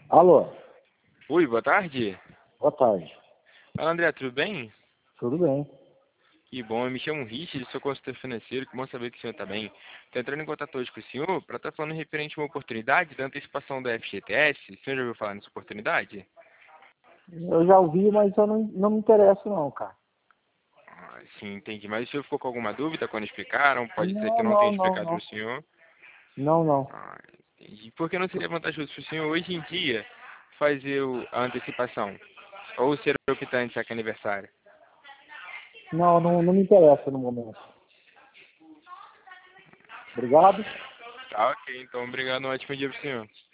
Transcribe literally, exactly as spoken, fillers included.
Alô, Oi, boa tarde. boa tarde. Fala, André, tudo bem? Tudo bem? Que bom, eu me chamo Richard, sou consultor financeiro, que bom saber que o senhor está bem. Estou entrando em contato hoje com o senhor para estar falando referente a uma oportunidade da antecipação da F G T S. O senhor já ouviu falar nessa oportunidade? Eu já ouvi, mas eu não, não me interesso não, cara. Ah, sim, entendi. Mas o senhor ficou com alguma dúvida quando explicaram? Pode ser que Não, eu não tenha não, não, explicado para não. o senhor. Não, não. Ah, entendi. Por que não seria vantajoso para o senhor hoje em dia fazer o- a antecipação? Ou ser optante, já que é aniversário? Não, não, não me interessa no momento. Obrigado. Tá, ok. Então, obrigado. Um ótimo dia para o senhor.